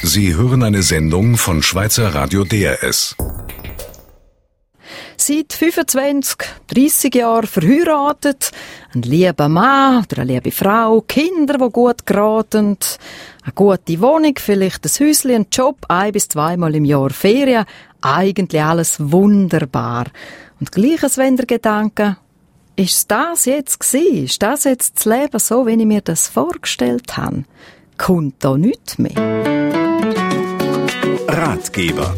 Sie hören eine Sendung von Schweizer Radio DRS. Seit 25, 30 Jahren verheiratet, ein lieber Mann oder eine liebe Frau, Kinder, die gut geraten, eine gute Wohnung, vielleicht ein Häuschen, ein Job, 1 bis 2 Mal im Jahr Ferien. Eigentlich alles wunderbar. Und gleiches wenn der Gedanke, ist das jetzt gewesen? Ist das jetzt das Leben so, wie ich mir das vorgestellt habe? Kommt da nichts mehr? Ratgeber.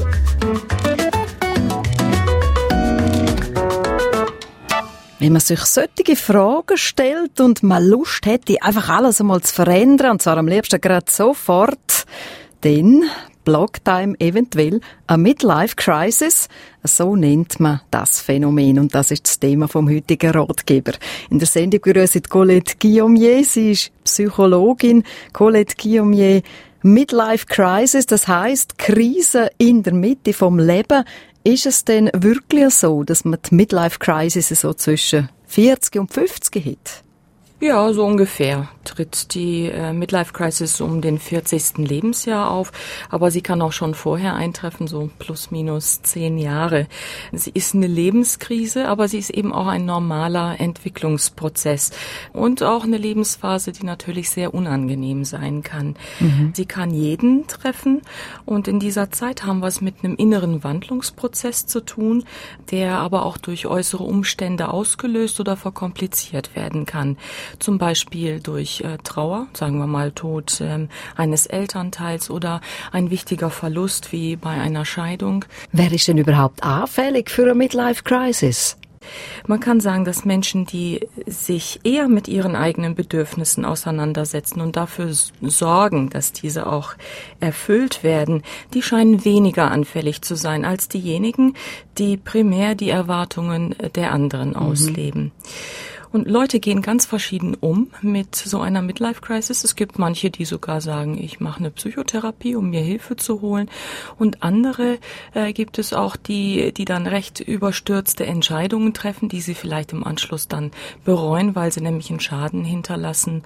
Wenn man sich solche Fragen stellt und man Lust hätte, einfach alles einmal zu verändern, und zwar am liebsten gerade sofort, dann blockt einem eventuell eine Midlife-Crisis. So nennt man das Phänomen. Und das ist das Thema vom heutigen Ratgeber. In der Sendung begrüße ich Colette Guillaumier. Sie ist Psychologin. Colette Guillaumier, Midlife-Crisis, das heisst Krise in der Mitte vom Leben. Ist es denn wirklich so, dass man die Midlife-Crisis so zwischen 40 und 50 hat? Ja, so ungefähr tritt die Midlife-Crisis um den 40. Lebensjahr auf, aber sie kann auch schon vorher eintreffen, so plus minus 10 Jahre. Sie ist eine Lebenskrise, aber sie ist eben auch ein normaler Entwicklungsprozess und auch eine Lebensphase, die natürlich sehr unangenehm sein kann. Sie kann jeden treffen und in dieser Zeit haben wir es mit einem inneren Wandlungsprozess zu tun, der aber auch durch äußere Umstände ausgelöst oder verkompliziert werden kann. Zum Beispiel durch Trauer, sagen wir mal Tod eines Elternteils oder ein wichtiger Verlust wie bei einer Scheidung. Wer ist denn überhaupt anfällig für eine Midlife-Crisis? Man kann sagen, dass Menschen, die sich eher mit ihren eigenen Bedürfnissen auseinandersetzen und dafür sorgen, dass diese auch erfüllt werden, die scheinen weniger anfällig zu sein als diejenigen, die primär die Erwartungen der anderen ausleben. Und Leute gehen ganz verschieden um mit so einer Midlife-Crisis. Es gibt manche, die sogar sagen, ich mache eine Psychotherapie, um mir Hilfe zu holen. Und andere gibt es auch, die dann recht überstürzte Entscheidungen treffen, die sie vielleicht im Anschluss dann bereuen, weil sie nämlich einen Schaden hinterlassen.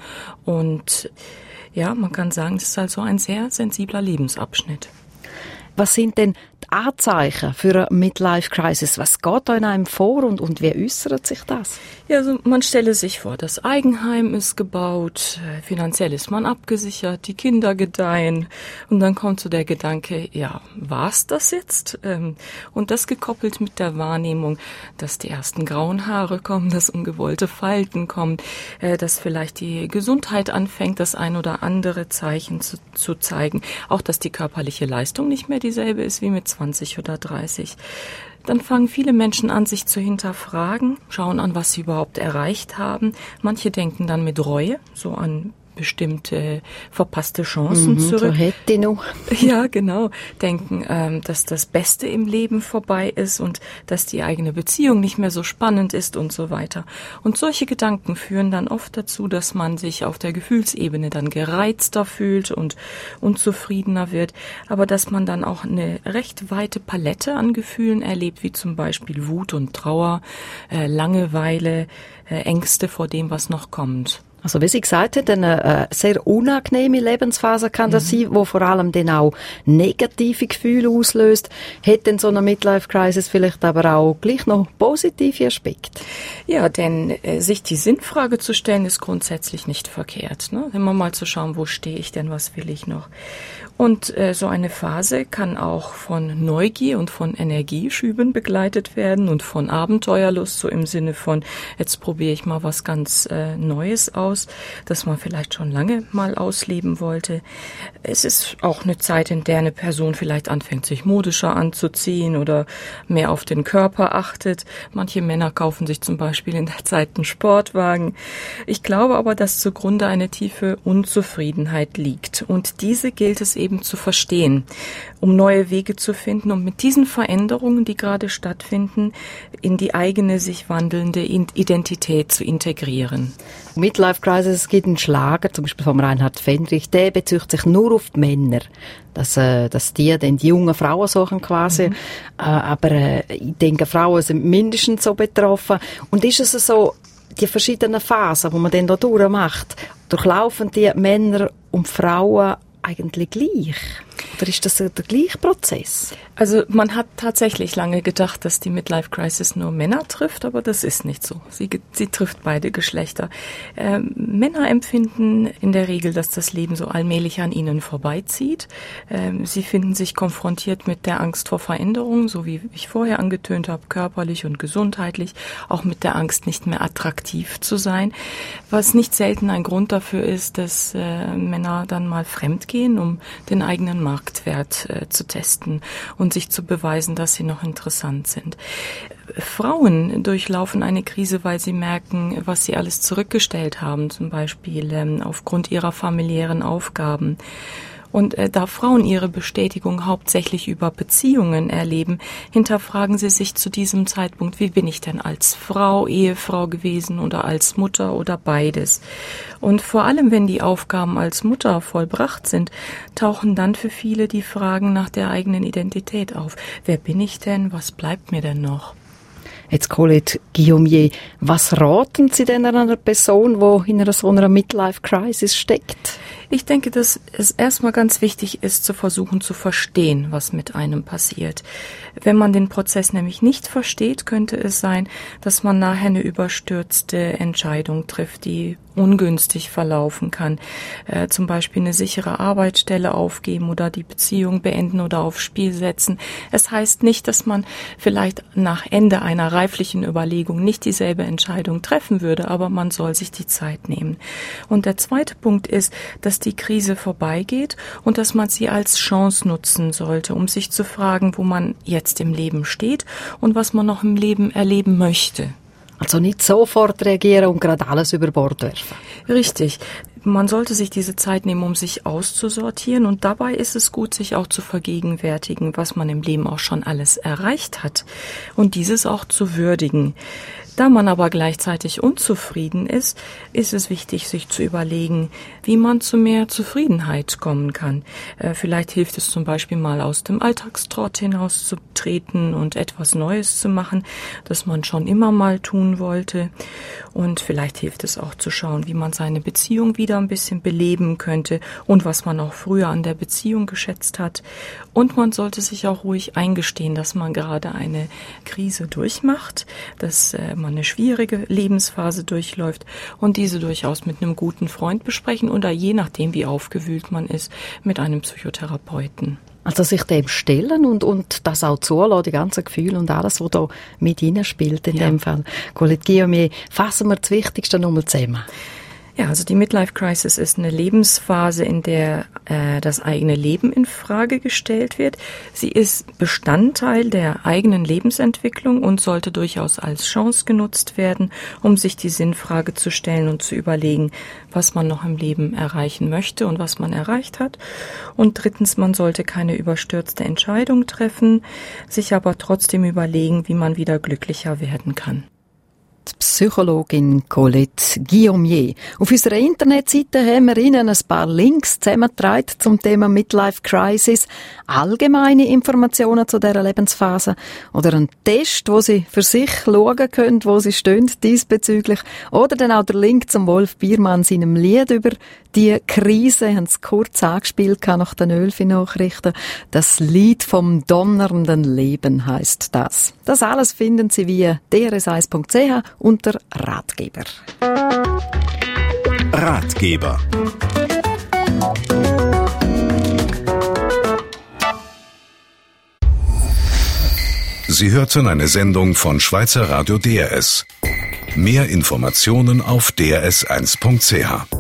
Und ja, man kann sagen, es ist also ein sehr sensibler Lebensabschnitt. Was sind denn die Anzeichen für eine Midlife-Crisis? Was geht da in einem vor und wie äußert sich das? Ja, also man stelle sich vor, das Eigenheim ist gebaut, finanziell ist man abgesichert, die Kinder gedeihen und dann kommt so der Gedanke, ja, war's das jetzt? Und das gekoppelt mit der Wahrnehmung, dass die ersten grauen Haare kommen, dass ungewollte Falten kommen, dass vielleicht die Gesundheit anfängt, das ein oder andere Zeichen zu zeigen, auch dass die körperliche Leistung nicht mehr dieselbe ist wie mit 20 oder 30. Dann fangen viele Menschen an, sich zu hinterfragen, schauen an, was sie überhaupt erreicht haben. Manche denken dann mit Reue, so an bestimmte verpasste Chancen zurück. So hätte ich noch. Ja, genau. Denken, dass das Beste im Leben vorbei ist und dass die eigene Beziehung nicht mehr so spannend ist und so weiter. Und solche Gedanken führen dann oft dazu, dass man sich auf der Gefühlsebene dann gereizter fühlt und unzufriedener wird, aber dass man dann auch eine recht weite Palette an Gefühlen erlebt, wie zum Beispiel Wut und Trauer, Langeweile, Ängste vor dem, was noch kommt. Also wie Sie gesagt haben, eine sehr unangenehme Lebensphase kann das sein, wo vor allem dann auch negative Gefühle auslöst. Hat denn so eine Midlife-Crisis vielleicht aber auch gleich noch positive Aspekte? Ja, denn sich die Sinnfrage zu stellen, ist grundsätzlich nicht verkehrt. Ne? Immer mal zu schauen, wo stehe ich denn, was will ich noch? Und so eine Phase kann auch von Neugier und von Energieschüben begleitet werden und von Abenteuerlust, so im Sinne von, jetzt probiere ich mal was ganz Neues aus, das man vielleicht schon lange mal ausleben wollte. Es ist auch eine Zeit, in der eine Person vielleicht anfängt, sich modischer anzuziehen oder mehr auf den Körper achtet. Manche Männer kaufen sich zum Beispiel in der Zeit einen Sportwagen. Ich glaube aber, dass zugrunde eine tiefe Unzufriedenheit liegt. Und diese gilt es eben zu verstehen, um neue Wege zu finden und mit diesen Veränderungen, die gerade stattfinden, in die eigene sich wandelnde Identität zu integrieren. Midlife Crisis, es gibt einen Schlager, zum Beispiel von Reinhard Fendrich, der bezieht sich nur auf die Männer, dass die dann die jungen Frauen suchen quasi, aber ich denke, Frauen sind mindestens so betroffen. Und ist es so, die verschiedenen Phasen, die man dann da durchmacht, durchlaufen die Männer und Frauen eigentlich gleich? Oder ist das der gleiche Prozess? Also man hat tatsächlich lange gedacht, dass die Midlife-Crisis nur Männer trifft, aber das ist nicht so. Sie trifft beide Geschlechter. Männer empfinden in der Regel, dass das Leben so allmählich an ihnen vorbeizieht. Sie finden sich konfrontiert mit der Angst vor Veränderungen, so wie ich vorher angetönt habe, körperlich und gesundheitlich, auch mit der Angst, nicht mehr attraktiv zu sein. Was nicht selten ein Grund dafür ist, dass Männer dann mal fremdgehen, um den eigenen Marktwert zu testen und sich zu beweisen, dass sie noch interessant sind. Frauen durchlaufen eine Krise, weil sie merken, was sie alles zurückgestellt haben, zum Beispiel aufgrund ihrer familiären Aufgaben. Und da Frauen ihre Bestätigung hauptsächlich über Beziehungen erleben, hinterfragen sie sich zu diesem Zeitpunkt, wie bin ich denn als Frau, Ehefrau gewesen oder als Mutter oder beides. Und vor allem, wenn die Aufgaben als Mutter vollbracht sind, tauchen dann für viele die Fragen nach der eigenen Identität auf. Wer bin ich denn? Was bleibt mir denn noch? Jetzt, Colette Guillaumier, was raten Sie denn einer Person, die in so einer Midlife-Crisis steckt? Ich denke, dass es erstmal ganz wichtig ist, zu versuchen zu verstehen, was mit einem passiert. Wenn man den Prozess nämlich nicht versteht, könnte es sein, dass man nachher eine überstürzte Entscheidung trifft, die ungünstig verlaufen kann. Zum Beispiel eine sichere Arbeitsstelle aufgeben oder die Beziehung beenden oder aufs Spiel setzen. Es heißt nicht, dass man vielleicht nach Ende einer reiflichen Überlegung nicht dieselbe Entscheidung treffen würde, aber man soll sich die Zeit nehmen. Und der zweite Punkt ist, dass die Krise vorbeigeht und dass man sie als Chance nutzen sollte, um sich zu fragen, wo man jetzt im Leben steht und was man noch im Leben erleben möchte. Also nicht sofort reagieren und gerade alles über Bord werfen. Richtig. Man sollte sich diese Zeit nehmen, um sich auszusortieren, und dabei ist es gut, sich auch zu vergegenwärtigen, was man im Leben auch schon alles erreicht hat und dieses auch zu würdigen. Da man aber gleichzeitig unzufrieden ist, ist es wichtig, sich zu überlegen, wie man zu mehr Zufriedenheit kommen kann. Vielleicht hilft es zum Beispiel mal, aus dem Alltagstrott hinauszutreten und etwas Neues zu machen, das man schon immer mal tun wollte. Und vielleicht hilft es auch zu schauen, wie man seine Beziehung wieder ein bisschen beleben könnte und was man auch früher an der Beziehung geschätzt hat. Und man sollte sich auch ruhig eingestehen, dass man gerade eine Krise durchmacht, dass man eine schwierige Lebensphase durchläuft und diese durchaus mit einem guten Freund besprechen oder je nachdem, wie aufgewühlt man ist, mit einem Psychotherapeuten. Also sich dem stellen und das auch zulassen, die ganzen Gefühle und alles, was da mit hineinspielt in dem Fall. Colette Guillaumier, fassen wir das Wichtigste nochmal zusammen. Ja, also die Midlife-Crisis ist eine Lebensphase, in der das eigene Leben in Frage gestellt wird. Sie ist Bestandteil der eigenen Lebensentwicklung und sollte durchaus als Chance genutzt werden, um sich die Sinnfrage zu stellen und zu überlegen, was man noch im Leben erreichen möchte und was man erreicht hat. Und drittens, man sollte keine überstürzte Entscheidung treffen, sich aber trotzdem überlegen, wie man wieder glücklicher werden kann. Die Psychologin Colette Guillaumier. Auf unserer Internetseite haben wir Ihnen ein paar Links zusammengetragen zum Thema Midlife Crisis, allgemeine Informationen zu dieser Lebensphase oder einen Test, wo Sie für sich schauen können, wo Sie stehen diesbezüglich, oder dann auch der Link zum Wolf Biermann seinem Lied über die Krise, haben es kurz angespielt nach den Ölfi-Nachrichten. Das Lied vom donnernden Leben heisst das. Das alles finden Sie via drs1.ch unter Ratgeber. Ratgeber. Sie hörten eine Sendung von Schweizer Radio DRS. Mehr Informationen auf drs1.ch.